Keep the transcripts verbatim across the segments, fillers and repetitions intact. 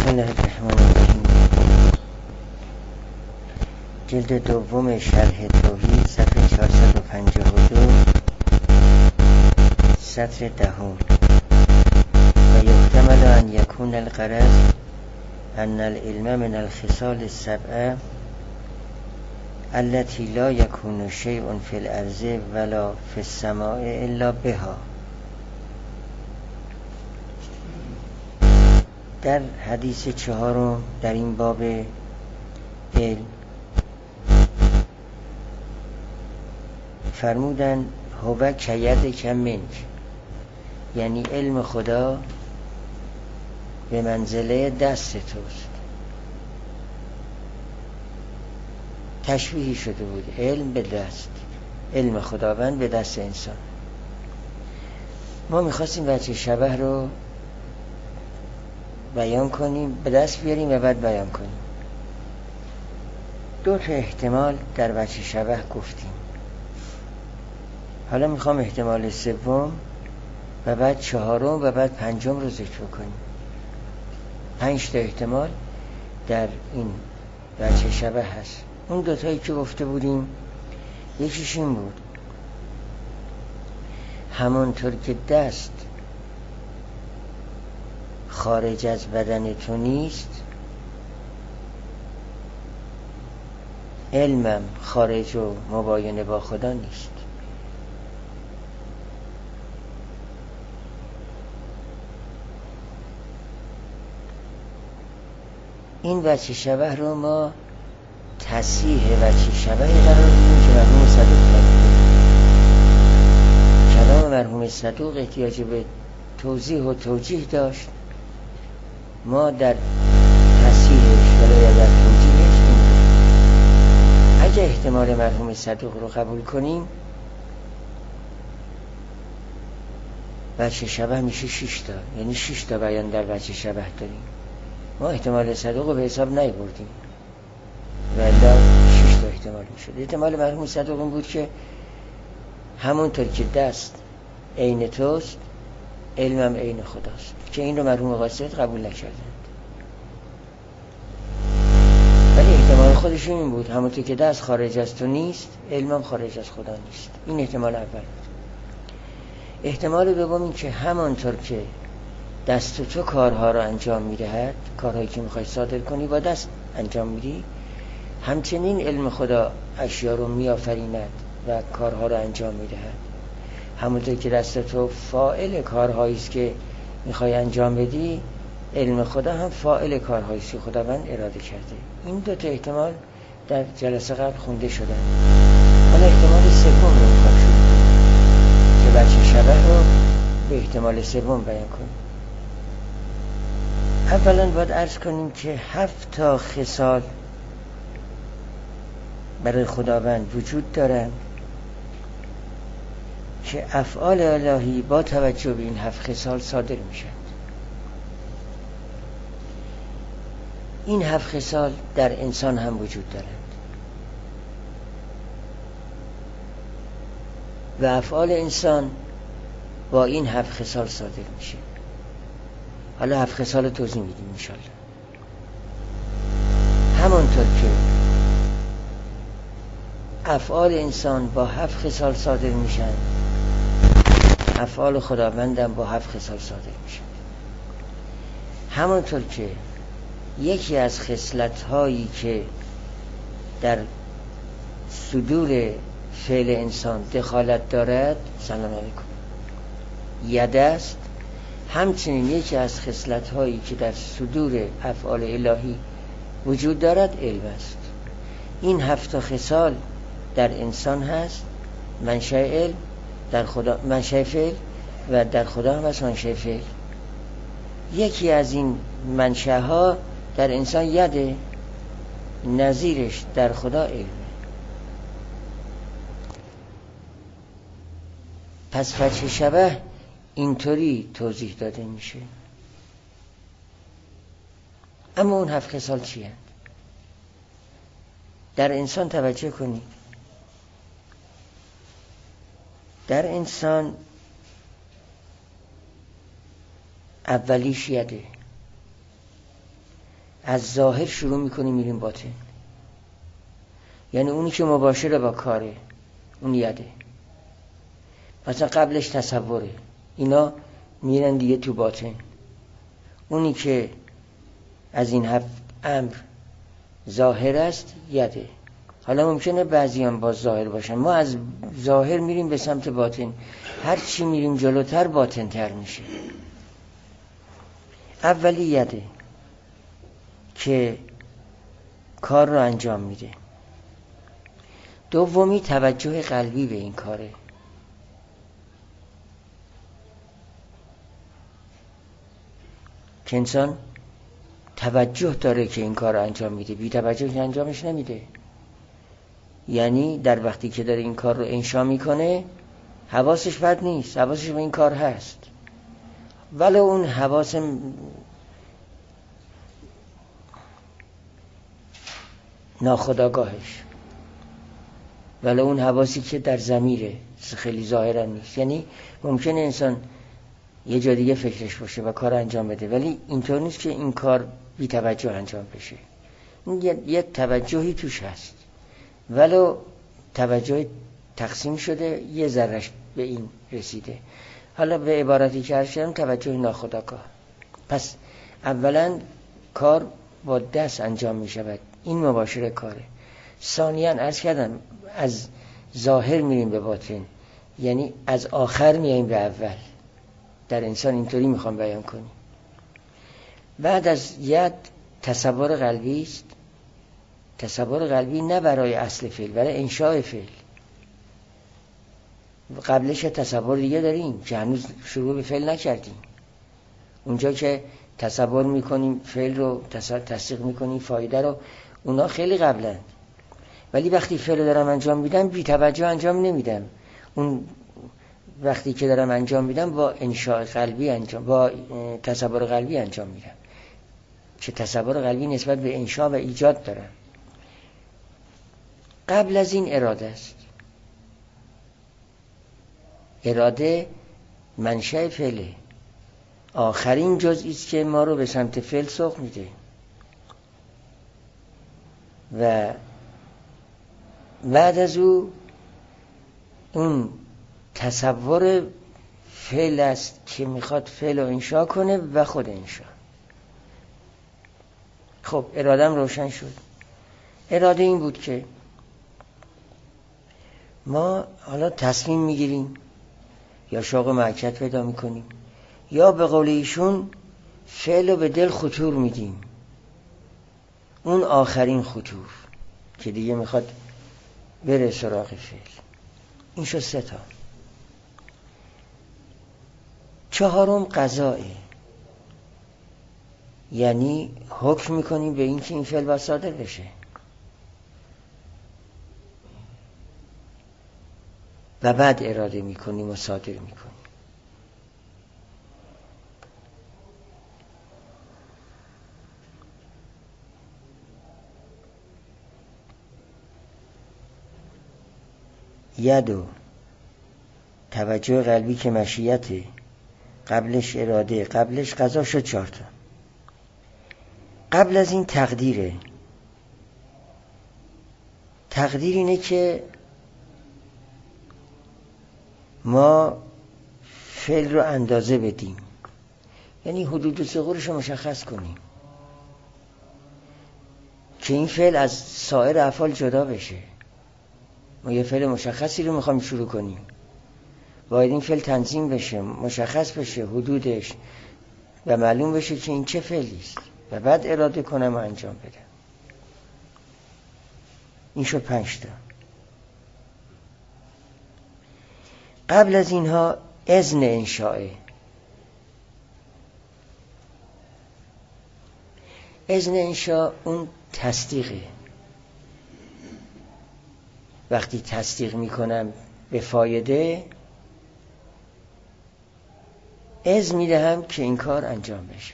الله الرحمن الرحیم. جلد دوم شرح توحید، صفحه چهارصد و پنجاه و دو، سطر دهم. و یحتمل ان یکون الغرض ان العلم من الخصال السبعه التي لا يكون شيء في الارض ولا في السماء الا بها. در حدیث چهارم در این باب علم فرمودن هو کید کمنک، یعنی علم خدا به منزله دست توست. تشبیهی شده بود علم به دست، علم خداوند به دست انسان. ما میخواستیم وجه شبه رو بیان کنیم، به دست بیاریم و بعد بیان کنیم. دو تا احتمال در وجه شبه گفتیم. حالا میخوام احتمال سوم و بعد چهارم و بعد پنجم رو ذکر کنیم. پنج تا احتمال در این وجه شبه هست. اون دوتایی که گفته بودیم یکیش این بود، همانطور که دست خارج از بدن تو نیست، علمم خارج و مباینه با خدا نیست. این وجه شبه رو ما تصحیح وجه شبه قرار میدیم که مرحوم صدوق فرموده. کلام مرحوم صدوق احتیاج به توضیح و توجیه داشت. ما در تصحیحش ولی در توجیهش این بود. اگه احتمال مرحوم صدوق رو قبول کنیم، وجه شبه میشه شش تا، یعنی شش تا بیان در وجه شبه داریم. ما احتمال صدوق رو به حساب نیاوردیم ولی شش تا احتمال میشد. احتمال مرحوم صدوق این بود که همونطور که دست عین توست، علمم عین خداست، که این رو مرحوم قاصد قبول نکردند. ولی احتمال خودشون این بود، همونطور که دست خارج از تو نیست، علمم خارج از خدا نیست. این احتمال اول بود. احتمال دوم این که همانطور که دست تو کارها رو انجام میدهد، کارهایی که میخوای صادر کنی با دست انجام میدی، همچنین علم خدا اشیا رو میآفریند و کارها رو انجام میدهد. همونطور که دست تو فاعل کارهایی است که میخوای انجام بدی، علم خدا هم فاعل کارهایی است که خداوند اراده کرده. این دو تا احتمال در جلسه قبل خونده شدن. حالا احتمال سوم رو میخوام شروع کنیم که وجه شبه رو به احتمال سوم بیان کنیم. اولا باید عرض کنیم که هفت تا خصال برای خداوند وجود دارند که افعال الهی با توجه به این هفت خصال صادر میشن. این هفت خصال در انسان هم وجود دارند و افعال انسان با این هفت خصال صادر میشه. حالا هفت خصال رو توضیح میدیم انشالله. همانطور که افعال انسان با هفت خصال صادر میشن، افعال خداوندم با هفت خصال صادر میشن. همانطور که یکی از خصلت هایی که در صدور فعل انسان دخالت دارد، سلام علیکم، ید است، همچنین یکی از خصلت هایی که در صدور افعال الهی وجود دارد علم است. این هفت خصال در انسان هست، منشأ علم در خدا، منشأ فعل و در خدا هم هست منشأ فعل. یکی از این منشأها در انسان یده، نظیرش در خدا علمه. پس وجه شبه اینطوری توضیح داده میشه. اما اون هفت خصال چی هست؟ در انسان توجه کنید. در انسان اولیش یده، از ظاهر شروع میکنیم میریم باطن. یعنی اونی که مباشره با کاره اون یده، مثلا قبلش تصوره، اینا میرن دیگه تو باطن. اونی که از این هفت امر ظاهر است یده. حالا ممکنه بعضی هم با ظاهر باشن، ما از ظاهر میریم به سمت باطن، هر چی میریم جلوتر باطن تر میشه. اولی یده که کار رو انجام میده. دومی توجه قلبی به این کاره. که انسان توجه داره که این کار رو انجام میده، بی توجه که انجامش نمیده. یعنی در وقتی که داره این کار رو انشا میکنه حواسش بد نیست، حواسش به این کار هست، ولی اون حواس ناخودآگاهش، ولی اون حواسی که در ضمیره خیلی ظاهرا نیست. یعنی ممکنه انسان یه جا دیگه فکرش باشه و کار انجام بده، ولی اینطور نیست که این کار بی توجه انجام بشه. یک توجهی توش هست، ولو توجه تقسیم شده یه ذرهش به این رسیده. حالا به عبارتی که عرض کردم توجه ناخودآگاه. پس اولا کار با دست انجام می شود، این مباشر کاره. ثانیاً عرض کردم از ظاهر میریم به باطن، یعنی از آخر میایم به اول. در انسان اینطوری میخوام بیان کنیم. بعد از ید تصور قلبی است. تصور قلبی نه برای اصل فعل، برای انشاء فعل. قبلش تصور دیگه داریم که هنوز شروع به فعل نکردیم. اونجا که تصور میکنیم فعل رو تصدیق میکنیم فایده رو، اونا خیلی قبلند. ولی وقتی فعل دارم انجام میدم بی توجه انجام نمیدم. اون وقتی که دارم انجام میدم با انشاء قلبی انجام، با تصور قلبی انجام میدم، که تصور قلبی نسبت به انشاء و ایجاد دارم. قبل از این اراده است. اراده منشأ فعله، آخرین جزئی است که ما رو به سمت فعل سوق میده و بعد از او اون تصور فعل است که میخواد فعل رو انشا کنه و خود انشا. خب ارادم روشن شد. اراده این بود که ما حالا تصمیم میگیریم یا شوق معرکت پیدا میکنیم، یا به قول ایشون فعل رو به دل خطور میدیم. اون آخرین خطور که دیگه میخواد بره سراغ فعل. این شد سه تا. چهارم قضائه، یعنی حکم میکنیم به این که این فعل باید صادر بشه و بعد اراده میکنیم و صادر میکنیم. یدو توجه قلبی که مشیته، قبلش اراده، قبلش قضا، شد چهار تا. قبل از این تقدیره. تقدیر اینه که ما فعل رو اندازه بدیم، یعنی حدود و ثغورش رو مشخص کنیم که این فعل از سایر افعال جدا بشه. ما یه فعل مشخصی رو میخوایم شروع کنیم، باید این فعل تنظیم بشه، مشخص بشه حدودش و معلوم بشه که این چه فعلی است و بعد اراده کنم و انجام بدم. این شد پنج تا. قبل از اینها اذن انشاءه. اذن انشاء اون تصدیقه. وقتی تصدیق میکنم به فایده، اذن میدهم که این کار انجام بشه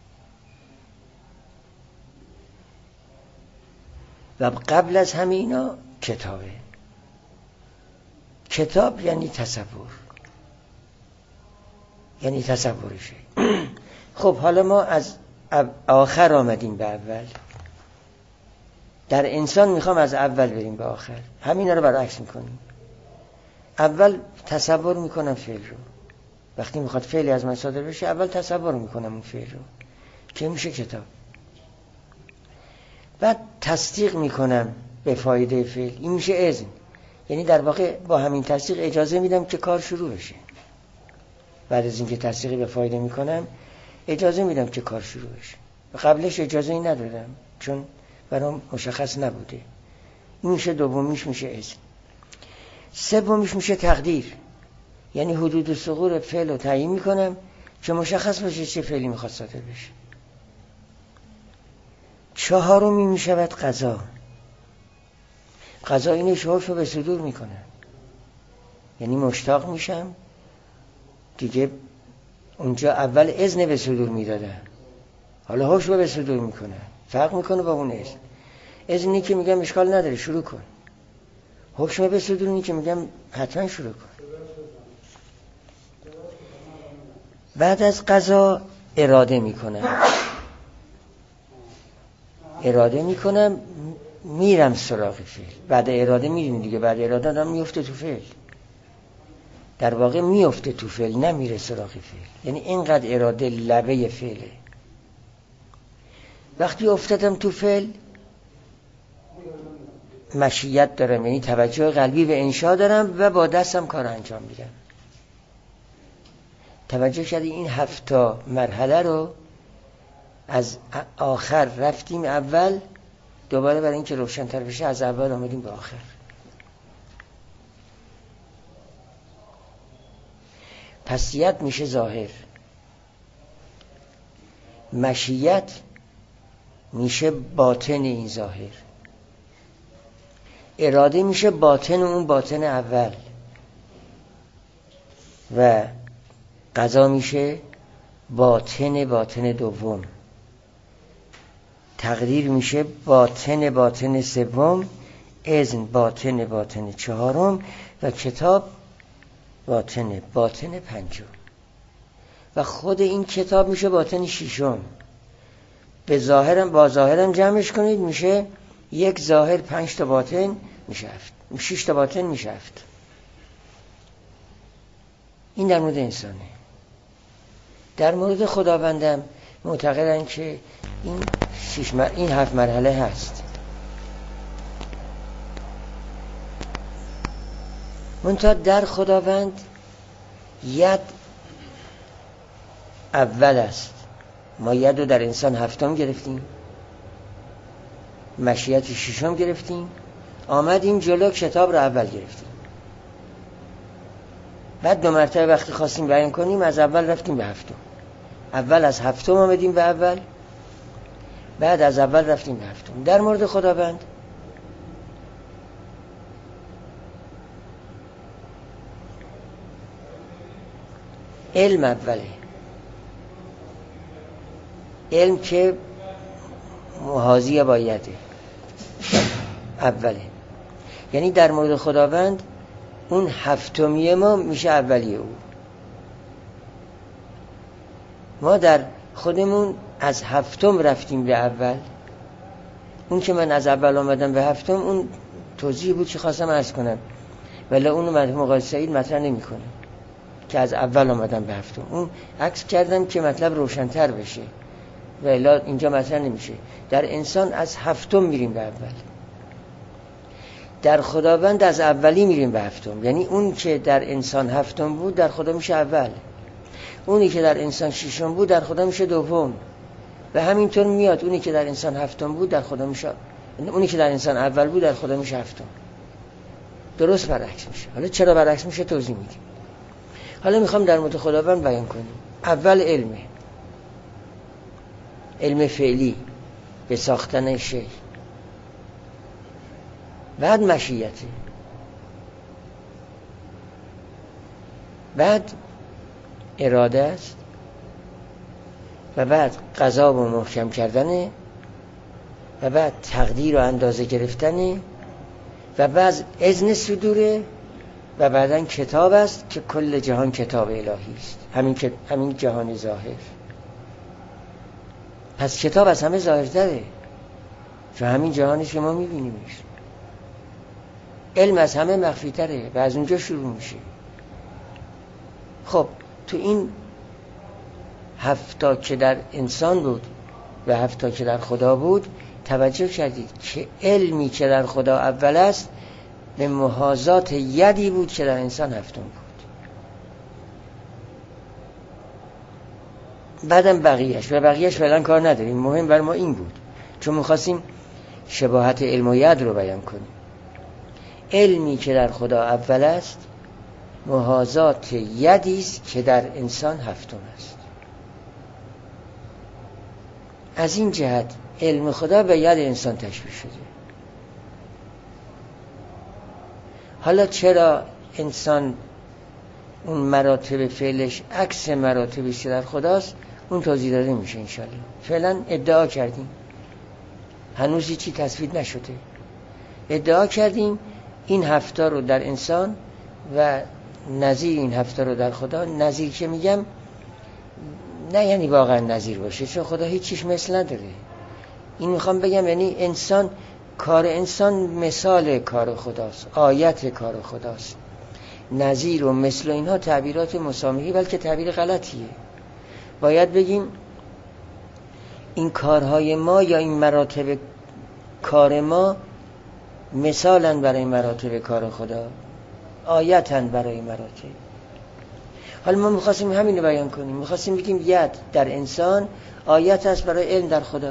و قبل از همه اینا کتابه. کتاب یعنی تصور، یعنی تصورشه. خب حالا ما از آخر آمدیم به اول. در انسان میخوام از اول بریم به آخر. همینا رو برعکس میکنیم. اول تصور میکنم فعل رو. وقتی میخواد فعلی از من صادر بشه اول تصور میکنم اون فعل رو که میشه کتاب. بعد تصدیق میکنم به فایده فعل، این میشه اذن. یعنی در واقع با همین تصدیق اجازه میدم که کار شروع بشه. بعد از اینکه تصدیقی به فایده میکنم اجازه میدم که کار شروع بشه. قبلش اجازه ای ندادم چون برام مشخص نبوده. این میشه دومیش، میشه اذن. سومیش میشه تقدیر. یعنی حدود ثغور فعل رو تعیین میکنم که مشخص باشه چه فعلی میخواد صادر بشه. چهارمی میشود قضا. قضا اینه شعورش رو به صدور میکنم. یعنی مشتاق میشم دیگه. اونجا اول اذن به صدور میدادم، حالا هوش رو به صدور میکنم. فرق میکنه با اون اذن. اذنی که میگم اشکال نداره شروع کن، هوش رو به صدور که میگم حتما شروع کن. بعد از قضا اراده میکنم. اراده میکنم میرم سراغ فعل. بعد اراده میریم دیگه. بعد اراده آدم میفته تو فعل. در واقع میفته تو فعل، نمیره سراغ فعل. یعنی اینقدر اراده لبه فعله. وقتی افتادم تو فعل مشیت دارم، یعنی توجه قلبی به انشا دارم و با دستم کار انجام میدم. توجه کردی این هفتا مرحله رو از آخر رفتیم اول، دوباره برای اینکه روشن‌تر بشه از اول آمدیم به آخر. پس ید میشه ظاهر، مشیت میشه باطن این ظاهر، اراده میشه باطن اون باطن اول و قضا میشه باطن باطن دوم، تقدیر میشه باطن باطن سوم، اذن باطن باطن چهارم و کتاب باطن باطن پنجم و خود این کتاب میشه باطن ششم. به ظاهرم با ظاهرم جمعش کنید میشه یک ظاهر پنج تا باطن میشه هفت، شش تا باطن میشه هفت. این در مورد انسانه. در مورد خداوندم معتقدن که این شش مر... این هفت مرحله هست. منتها در خداوند ید اول است. ما ید رو در انسان هفتم گرفتیم، مشیت ششم گرفتیم، آمدیم جلو کتاب رو اول گرفتیم. بعد دو مرتبه وقتی خواستیم بیان کنیم از اول رفتیم به هفتم. اول از هفتم آمدیم به اول، بعد از اول رفتیم به هفتم. در مورد خداوند علم اوله، علم که محاذی بایده اوله. یعنی در مورد خداوند اون هفتمیه ما میشه اولیه او. ما در خودمون از هفتم رفتیم به اول. اون که من از اول آمدم به هفتم اون توضیح بود که خواستم عرض کنم، ولی اونو مرحوم آقای سعید مطرح نمی کنه که از اول آمدم به هفتم. اون عکس کردم که مطلب روشن‌تر بشه و الا اینجا مطرح نمیشه. در انسان از هفتم میریم به اول، در خداوند از اولی میریم به هفتم. یعنی اون که در انسان هفتم بود در خدا میشه اول، اونی که در انسان ششم بود در خدا میشه دوم و همینطور میاد. اونی که در انسان هفتم بود در خدا میشه، اونی که در انسان اول بود در خدا میشه هفتم. درست برعکس میشه. حالا چرا برعکس میشه توضیح میدیم. حالا میخوام در مورد خداوند بیان کنیم. اول علمه، علم فعلی به ساختن شی، بعد مشیته، بعد اراده است و بعد قضا و محکم کردنه و بعد تقدیر و اندازه گرفتنه و بعد اذن صدوره و بعداً کتاب است که کل جهان کتاب الهی است. همین که همین جهان ظاهر. پس کتاب از همه ظاهرتره، چون همین جهانش که ما میبینیمش. علم از همه مخفی تره و از اونجا شروع میشه. خب تو این هفتا که در انسان بود و هفتا که در خدا بود، توجه کردید که علمی که در خدا اول است به محاذات یدی بود که در انسان هفتم بود. بعدم بقیهش و بقیهش فعلا کار نداریم، مهم بر ما این بود چون میخواستیم شباهت علم و ید رو بیان کنیم. علمی که در خدا اول است محاذات یدی است که در انسان هفتم است. از این جهت علم خدا به ید انسان تشبیه شده. حالا چرا انسان اون مراتب فعلش عکس مراتبی که در خداست، اون توضیح داده میشه انشالله. فعلا ادعا کردیم، هنوز چی تثبیت نشده، ادعا کردیم این هفتا رو در انسان و نظیر این هفتا رو در خدا. نظیر که میگم نه یعنی واقعا نظیر باشه، چون خدا هیچ چیش مثل نداره. این میخوام بگم یعنی انسان، کار انسان مثال کار خداست، آیت کار خداست. نظیر و مثل اینها تعبیرات مسامحی بلکه تعبیر غلطیه. باید بگیم این کارهای ما یا این مراتب کار ما مثالن برای مراتب کار خدا، آیتن برای مراتب. حالا ما میخواستیم همین رو بیان کنیم، میخواستیم بگیم ید در انسان آیت است برای علم در خدا.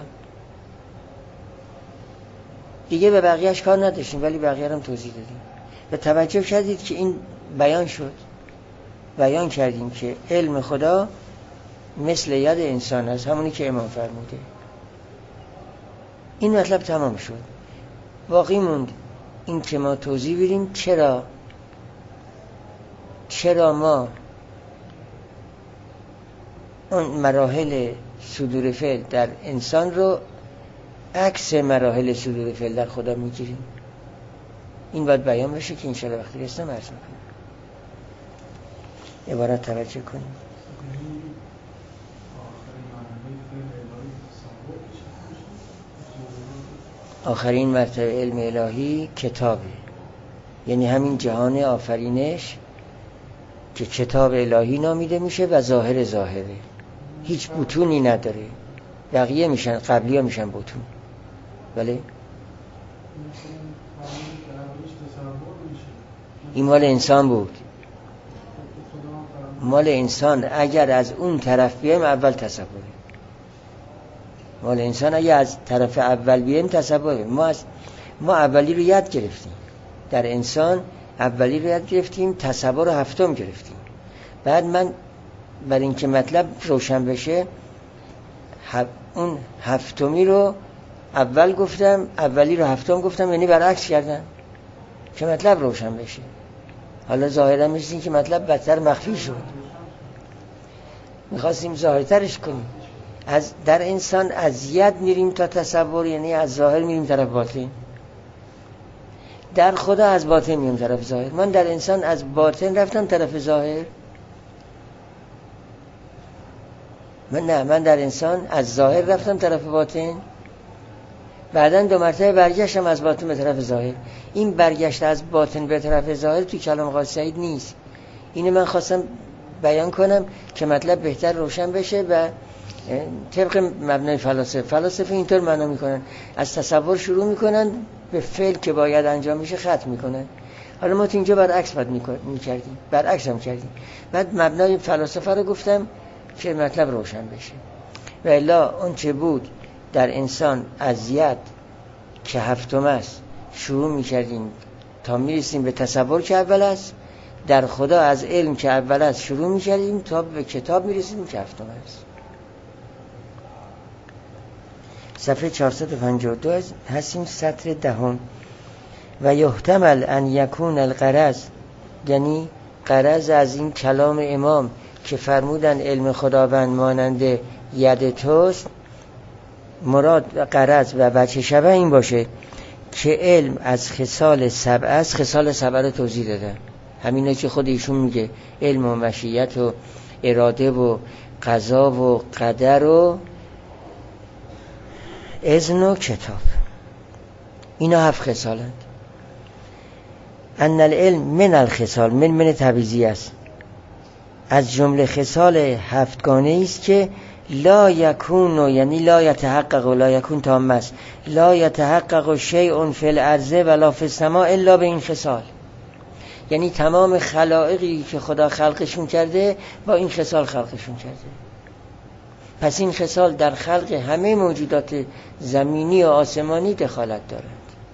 دیگه به بقیهش کار نداشتیم ولی بقیه هم توضیح دادیم و توجه کردید که این بیان شد. بیان کردیم که علم خدا مثل ید انسان است، همونی که امام فرموده. این مطلب تمام شد. باقی موند این که ما توضیح بدیم چرا چرا ما اون مراحل صدور فعل در انسان رو عکس مراحل صدور فعل در خدا میگیریم. این باید بیان بشه که انشاءالله وقتی رسنم عرض میکنم. عبارت توجه کنیم. آخرین مرتبه علم الهی کتابه، یعنی همین جهان آفرینش که کتاب الهی نامیده میشه و ظاهر ظاهره، هیچ بطونی نداره. بقیه میشن قبلی ها میشن بطون. بله این مال انسان بود، مال انسان. اگر از اون طرف بیایم اول تصوره، مال انسان اگر از طرف اول بیایم تصوره. ما از ما اولی رو یاد گرفتیم در انسان، اولی رو یاد گرفتیم، تصور هفتم گرفتیم. بعد من برای اینکه مطلب روشن بشه هف... اون هفتمی رو اول گفتم، اولی رو هفتم گفتم، یعنی برعکس کردم که مطلب روشن بشه. حالا ظاهرا میشین که مطلب بدتر مخفی شد، میخواستیم ظاهرترش کنیم. از در انسان از ید میریم تا تصور، یعنی از ظاهر میریم طرف باطن. در خدا از باطن میریم طرف ظاهر. من در انسان از باطن رفتم طرف ظاهر. من نه من در انسان از ظاهر رفتم طرف باطن، بعداً دو مرتبه برگشتم از باطن به طرف ظاهر. این برگشت از باطن به طرف ظاهر توی کلام آقا سعید نیست. اینو من خواستم بیان کنم که مطلب بهتر روشن بشه و طبق مبنای فلاسفه فلاسفه اینطور معنا میکنن، از تصور شروع میکنن به فعل که باید انجام میشه ختم میکنن. حالا ما تو اینجا برعکس باید میکردیم، برعکس هم کردیم. بعد مبنای فلاسفه رو گفتم که مطلب روشن بشه. و الا اون چه بود در انسان از ید که هفتم است شروع میکردیم تا میرسیم به تصور که اول است، در خدا از علم که اول است شروع میکردیم تا به کتاب میرسیم که هفتم است. صفحه چهارصد و پنجاه و دو هستیم، سطر دهم. و یحتمل ان یکون الغرض، یعنی غرض از این کلام امام که فرمودن علم خداوند مانند ید توست، مراد غرض و وجه شبه این باشه که علم از خصال سبع است. خصال سبع رو توضیح دادن، همینه که خود ایشون میگه، علم و مشیت و اراده و قضا و قدر و اذن و کتاب. اینا هفت خصالند. ان العلم من الخصال، من من تبعیضی است، از جمله خصال هفتگانه است که لا یکون، یعنی لا یتحقق و لا یکون تام است، لا یتحقق شیء فی الارض ولا فی السماء الا به این خصال. یعنی تمام خلائقی که خدا خلقشون کرده با این خصال خلقشون کرده. پس این خصال در خلق همه موجودات زمینی و آسمانی دخالت دارد.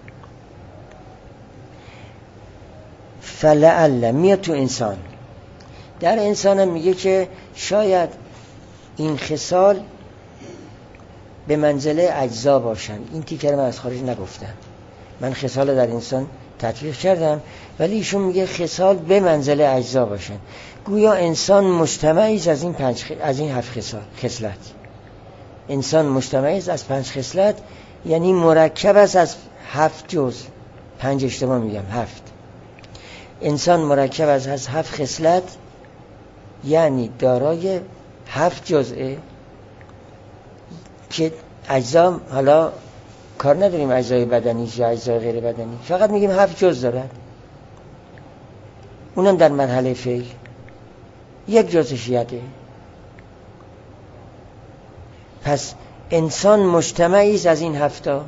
فلعل میاد تو انسان. در انسان هم میگه که شاید این خصال به منزله اجزا باشن. این تیکر من از خارج نگفتم، من خصال در انسان تطبیق کردم، ولی ایشون میگه خصال به منزله اجزا باشن. گویا انسان مجتمعی از این پنج خ... از این هفت خصال خصلت. انسان مجتمعی از پنج خصلت، یعنی مرکب است از هفت جزء. پنج اشتباه میگم، هفت. انسان مرکب است از هفت خصلت، یعنی دارای هفت جزءه که اجزا، حالا کار نداریم اجزای بدنی یا اجزای غیر بدنی، فقط میگیم هفت جزء دارد. اونم در مرحله فعل یک جزءش یده. پس انسان مجتمعی است از این هفتا،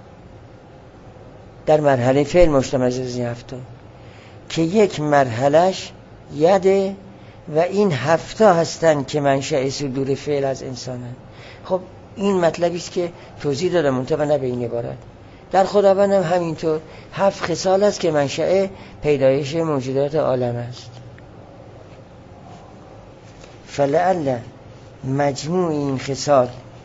در مرحله فعل مجتمعی است از این هفتا که یک مرحلهش یده و این هفتا هستن که منشأ صدور فعل از انسانن. خب این مطلبی است که توضیح دادم، منتها نه به این عبارت. در خداوند هم همینطور هفت خصال است که منشأ پیدایش موجودات عالم است. فلعل مجموع این خصال،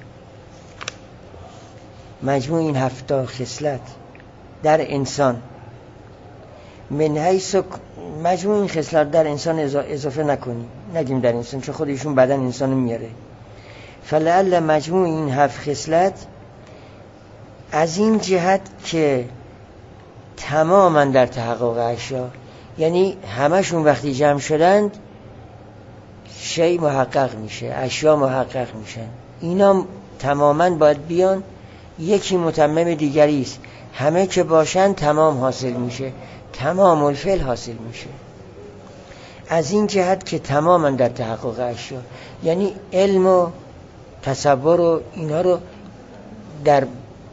مجموع این هفتا خصلت در انسان، من حیث مجموع این خصلت در انسان اضافه نکنیم، نگیم در انسان، چون خودشون بدن انسانو میاره. فلعل مجموع این هفت خصلت از این جهت که تماما در تحقق اشیا، یعنی همشون وقتی جمع شدند شیء محقق میشه، اشیا محقق میشن. اینا تماما باید بیان، یکی متمم دیگری است. همه که باشن تمام حاصل میشه، تمام الفعل حاصل میشه. از این جهت که تماما در تحقق اشیا، یعنی علم و تصور و اینا رو در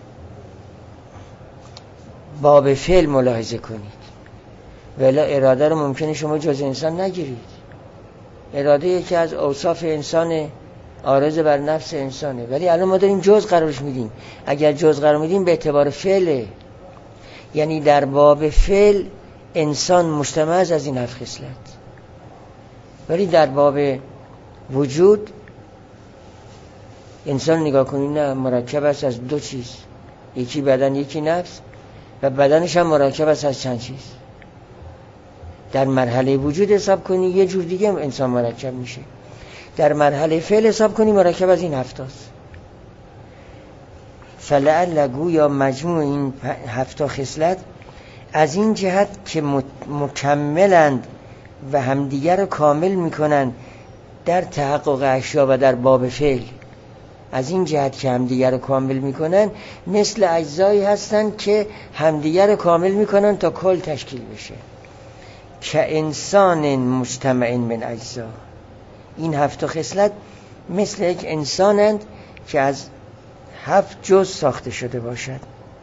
باب فعل ملاحظه کنید، ولی اراده رو ممکنه شما جز انسان نگیرید. اراده یکی از اوصاف انسان، عارض بر نفس انسانه، ولی الان ما داریم جز قرارش میدیم. اگر جز قرار میدیم به اعتبار فعله، یعنی در باب فعل انسان مجتمع از این هفت خصلت، ولی در باب وجود انسان نگاه کنید نه، مرکب است از دو چیز، یکی بدن یکی نفس، و بدنش هم مرکب است از چند چیز. در مرحله وجود حساب کنی یه جور دیگه انسان مرکب میشه، در مرحله فعل حساب کنی مرکب از این هفتاست. فلعل گویا مجموع این هفتا خصلت از این جهت که مکملند و همدیگر رو کامل میکنند در تحقق اشیا و در باب فعل، از این جهت که همدیگر رو کامل میکنن مثل اجزایی هستند که همدیگر رو کامل میکنن تا کل تشکیل بشه. که انسان مجتمع من اجزا، این هفت خصلت مثل یک انسانند که از هفت جز ساخته شده باشد.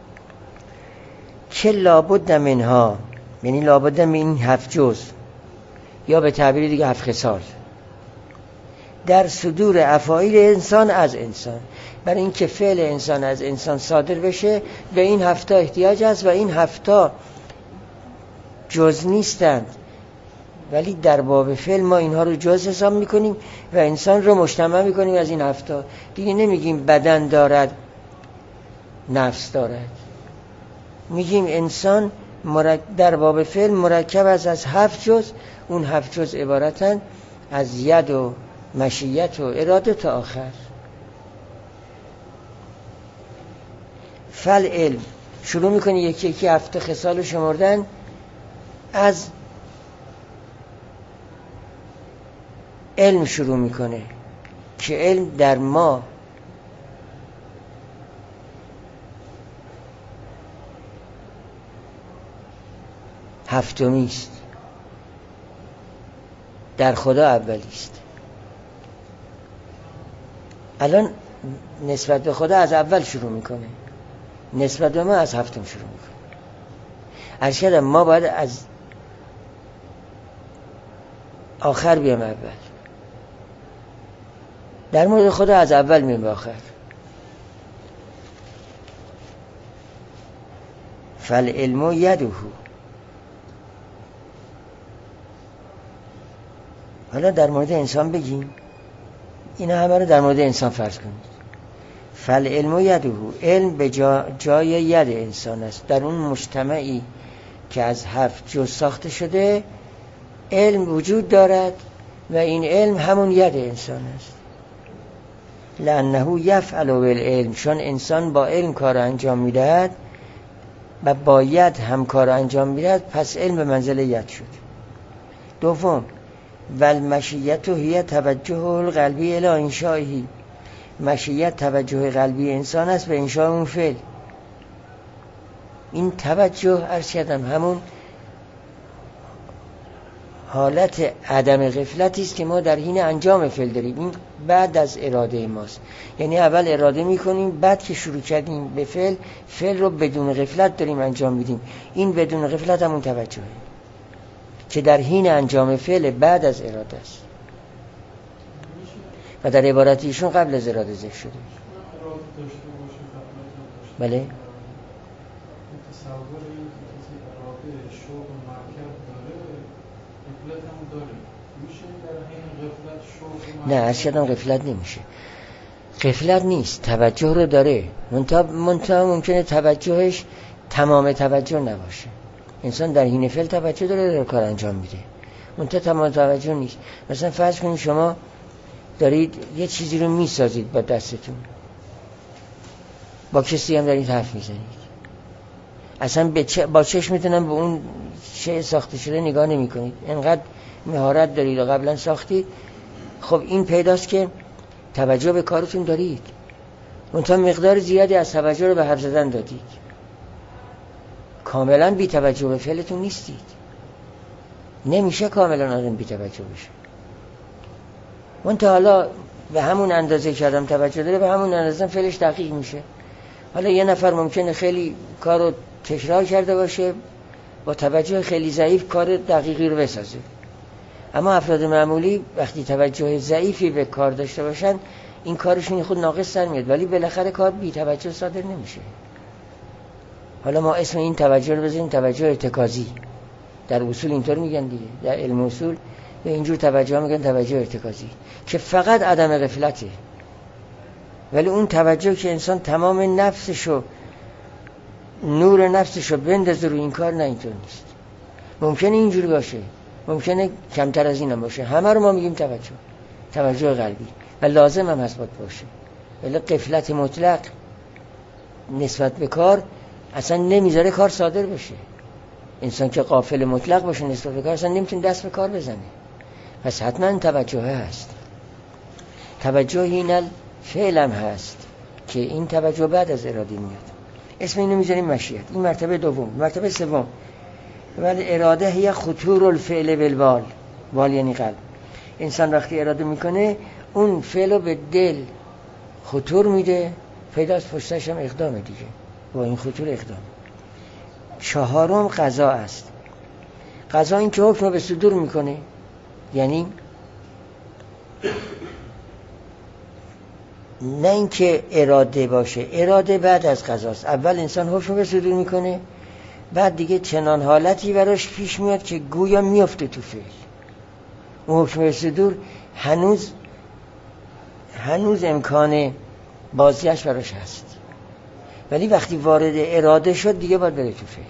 که لابد منها، یعنی لابد من این هفت جز، یا به تعبیر دیگه هفت خصال، در صدور افعال انسان از انسان. برای اینکه فعل انسان از انسان صادر بشه به این هفتا احتیاج است و این هفتا جز نیستند، ولی در باب فعل ما اینها رو جز حساب میکنیم و انسان رو مجتمع میکنیم از این هفتا. دیگه نمیگیم بدن دارد نفس دارد، میگیم انسان در باب فعل مرکب است از هفت جز. اون هفت جز عبارتن از ید و مشیت و اراده تا آخر. فل علم شروع میکنی یکی یکی هفت خصال شمردن. از علم شروع میکنه که علم در ما هفتمی است، در خدا اولی است. الان نسبت به خدا از اول شروع میکنه، نسبت به ما از هفتم شروع میکنه. عرض کردم ما باید از آخر بیام اول. در مورد خدا از اول میام به آخر. فالعلم یده. حالا در مورد انسان بگیم، اینا همه رو در مورد انسان فرض کنید. فالعلم یده، علم به جا جای ید انسان است. در اون مجتمعی که از هفت جز ساخته شده علم وجود دارد و این علم همون ید انسان است. لأنه یفعل بالعلم، چون انسان با علم کار انجام میدهد و با ید هم کار انجام میدهد، پس علم به منزله ید شد. دوم، والمشیت هی توجه القلبی الی انشائه، مشیت توجه قلبی انسان است به انشاء اون فعل. این توجه عرض کردم همون حالت عدم غفلتی است که ما در حین انجام فعل داریم. این بعد از اراده ماست، یعنی اول اراده میکنیم، بعد که شروع کردیم به فعل، فعل رو بدون غفلت داریم انجام میدیم. این بدون غفلت همون توجهه که در حین انجام فعل بعد از اراده است و در عبارت ایشون قبل از اراده ذکر شده. بله. نه اصلا غفلت نمیشه، غفلت نیست، توجه رو داره، منتها منتها ممکنه توجهش تمام توجه نباشه. انسان در حین فعل توجه داره، داره کار انجام میده، منتها تمام توجه نیست. مثلا فرض کنید شما دارید یه چیزی رو میسازید با دستتون، با کسی هم دارید حرف میزنید، اصلا به چه با چشمتون به اون چه ساخته شده نگاه نمی کنید، انقدر مهارت دارید و قبلا ساختید. خب این پیداست که توجه به کارتون دارید، منتها مقدار زیادی از توجه رو به حرف زدن دادید، کاملا بی توجه به فعلتون نیستید. نمیشه کاملا آدم بی توجه بشه. منتها حالا به همون اندازه که آدم توجه داره به همون اندازه فعلش دقیق میشه. حالا یه نفر ممکنه خیلی کارو تکرار کرده باشه، با توجه خیلی ضعیف کار دقیقی رو بسازه، اما افراد معمولی وقتی توجه ضعیفی به کار داشته باشن این کارشون خود ناقص تر میاد، ولی بالاخره کار بی توجه صادر نمیشه. حالا ما اسم این توجه رو بزنیم توجه ارتکازی. در اصول اینطور میگن دیگه، در علم اصول به اینجور توجه میگن توجه ارتکازی که فقط عدم غفلته. ولی اون توجه که انسان تمام نفسشو، نور نفسشو بندازه روی این کار، نه اینطور نیست. ممکنه اینجوری باشه، ممکنه کمتر از این هم باشه. همه رو ما میگیم توجه، توجه قلبی، و لازم هم هست باشه. ولی غفلت مطلق نسبت به کار اصلا نمیذاره کار صادر بشه. انسان که غافل مطلق باشه نسبت به کار اصلا نمیتونه دست به کار بزنه. پس حتما توجه هست. توجه این فعل هم هست که این توجه بعد از اراده میاد. اسم اینو میذاریم مشیت. این مرتبه دوم. مرتبه سوم، ولی اراده هی خطور الفعل بالبال. بال یعنی قلب. انسان وقتی اراده میکنه اون فعل رو به دل خطور میده، پیداست پشتش هم اقدام دیگه، با این خطور اقدام. چهارم قضا است. قضا این که حکم به صدور میکنه، یعنی نه اینکه اراده باشه، اراده بعد از قضاست. اول انسان حکم به صدور میکنه، بعد دیگه چنان حالتی براش پیش میاد که گویا میفته تو فعل. اون حکم به صدور هنوز هنوز امکان بازیش براش هست، ولی وقتی وارد اراده شد دیگه باید بره تو فعل.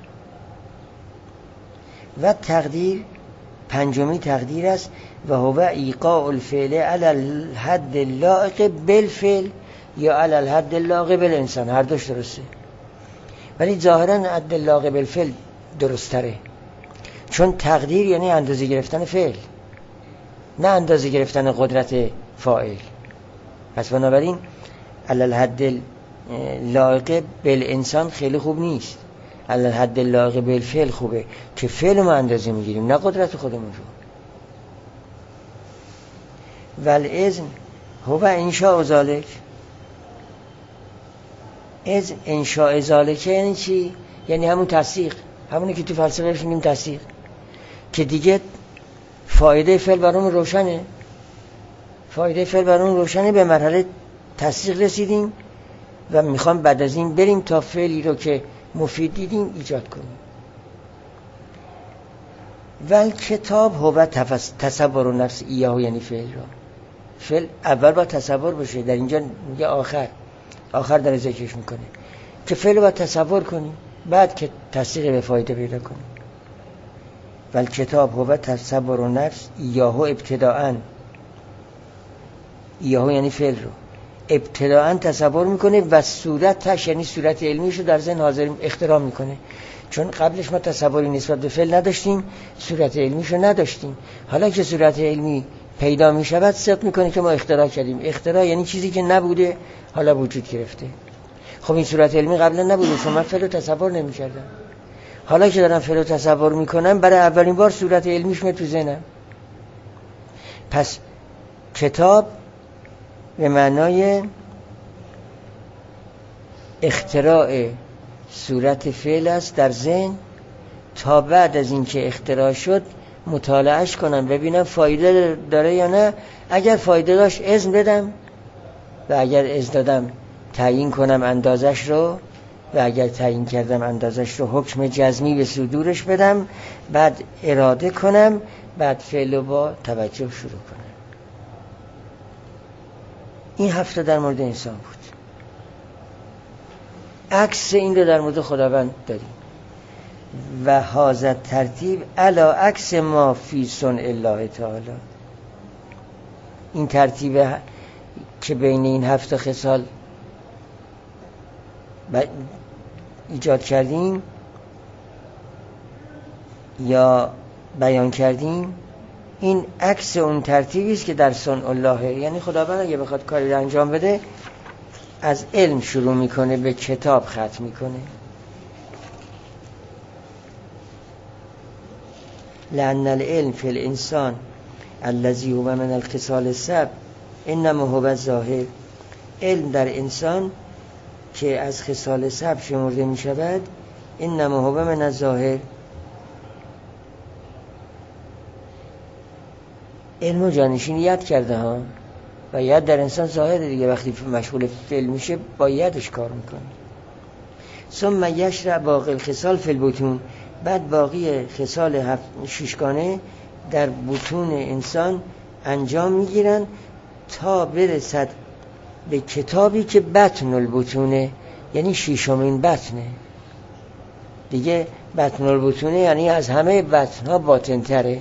و تقدیر، پنجمی تقدیر است و هو ایقاع الفعل علی الحد اللائق بالفعل یا علی الحد اللائق بالانسان. هر دوش درسته، ولی ظاهرا حد اللائق بالفعل درست تره، چون تقدیر یعنی اندازه گرفتن فعل، نه اندازه گرفتن قدرت فاعل. پس بنابراین علی الحد اللائق بالانسان خیلی خوب نیست. علی حد لایق بالفعل خوبه که فعل ما اندازه میگیریم نه قدرت خودمون رو. والاذن هو انشاء ذلک، از انشاء ذلک یعنی چی؟ یعنی همون تصدیق، همونی که تو فلسفه بهش میگیم تصدیق، که دیگه فایده فعل برامون روشنه، فایده فعل برامون روشنه، به مرحله تصدیق رسیدیم و میخوام بعد از این بریم تا فعلی رو که مفید دیدیم ایجاد کنیم. ول کتاب هو تصور نفس ایاه، یعنی فعل را، فعل اول با تصور بشه، در اینجا میگه آخر، آخر در ذکرش میکنه که فعل با تصور کنیم بعد که تصدیق به فایده پیدا کنیم. ول کتاب هو تصور نفس ایاه ابتداءً، ایاه یعنی فعل رو ابتداءً تصور میکنه و صورت تش یعنی صورت علمیشو در ذهن حاضر اختراع میکنه، چون قبلش ما تصوری نسبت به فعل نداشتیم، صورت علمیشو نداشتیم. حالا که صورت علمی پیدا میشود صدق میکنه که ما اختراع کردیم. اختراع یعنی چیزی که نبوده حالا وجود گرفته. خب این صورت علمی قبلا نبوده چون من فعل رو تصور نمیکردم، حالا که دارم فعل رو تصور میکنم برای اولین بار صورت علمیش میاد تو ذهنم. پس کتاب به معنای اختراع صورت فعل است در ذهن، تا بعد از اینکه اختراع شد مطالعهش کنم ببینم فایده داره یا نه. اگر فایده داشت اذن بدم و اگر اذن دادم تعیین کنم اندازش رو، و اگر تعیین کردم اندازش رو حکم جزمی به صدورش بدم، بعد اراده کنم، بعد فعل رو با توجه شروع کنم. این هفته در مورد انسان بود. عکس این رو در مورد خداوند داریم. و هذا ترتیب علی عکس ما فی صنع الله تعالی، این ترتیب که بین این هفت خصال ایجاد کردیم یا بیان کردیم، این عکس اون ترتیبی است که در صنع الله، یعنی خداوند اگه بخواد کاری رو انجام بده از علم شروع میکنه به کتاب ختم میکنه. لأن العلم فی الانسان الذي هو من الخصال السبع انما هو الظاهر، علم در انسان که از خصال سبع شمرده می شود انما هو من الظاهر، علم و جانشین ید کرده ها، و ید در انسان ظاهره دیگه، وقتی مشغول فعل میشه با یدش کار میکنه. ثم یشرع باقی الخصال فی البطون، بعد باقی خصال ششگانه در بطون انسان انجام میگیرن تا برسد به کتابی که بطن البطونه، یعنی ششمین بطنه دیگه. بطن البطونه یعنی از همه بطنها باطن تره.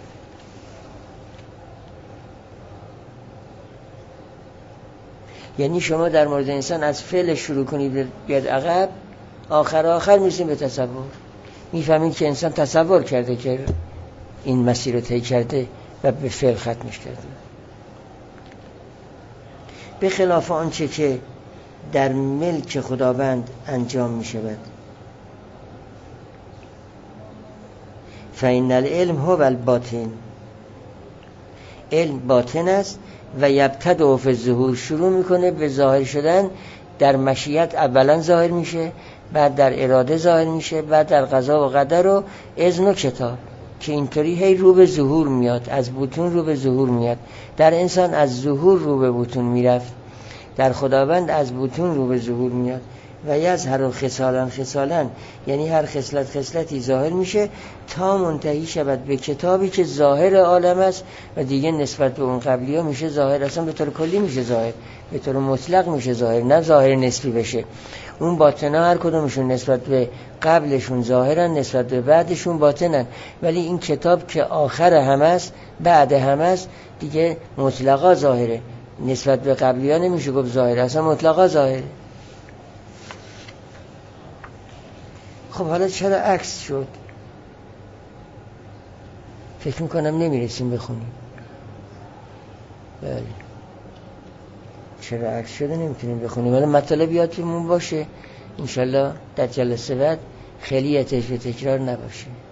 یعنی شما در مورد انسان از فعل شروع کنید بیاد عقب، آخر آخر میرسیم به تصور، میفهمید که انسان تصور کرده که این مسیر رو طی کرده و به فعل ختمش کرده، به خلاف آنچه که در ملک خداوند انجام می شود. فإن العلم هو الباطن، علم باطن است و یبتدئ فی الظهور، شروع میکنه به ظاهر شدن در مشیت. اولا ظاهر میشه، بعد در اراده ظاهر میشه، بعد در قضا و قدر و اذن و کتاب، که اینطوری هی رو به ظهور میاد، از بطون رو به ظهور میاد. در انسان از ظهور رو به بطون میرفت، در خداوند از بطون رو به ظهور میاد. و یظهر خصالا خصالا، یعنی هر خصلت خصلتی ظاهر میشه تا منتهی شود به کتابی که ظاهر عالم است و دیگه نسبت به اون قبلی ها میشه ظاهر، اصلا به طور کلی میشه ظاهر، به طور مطلق میشه ظاهر، نه ظاهر نسبی بشه. اون باطنا هر کدومشون نسبت به قبلشون ظاهرن، نسبت به بعدشون باطنن، ولی این کتاب که آخر همه است، بعد همه است، دیگه مطلقا ظاهره، نسبت به قبلی ها نمیشه گفت ظاهر، اصلا مطلقا ظاهره. خب حالا چرا عکس شد؟ فکر میکنم نمیرسیم بخونیم. بله چرا عکس شده نمیتونیم بخونیم، ولی مطلب یادمون باشه انشالله در جلسه بعد خیلی احتیاج به تکرار نباشه.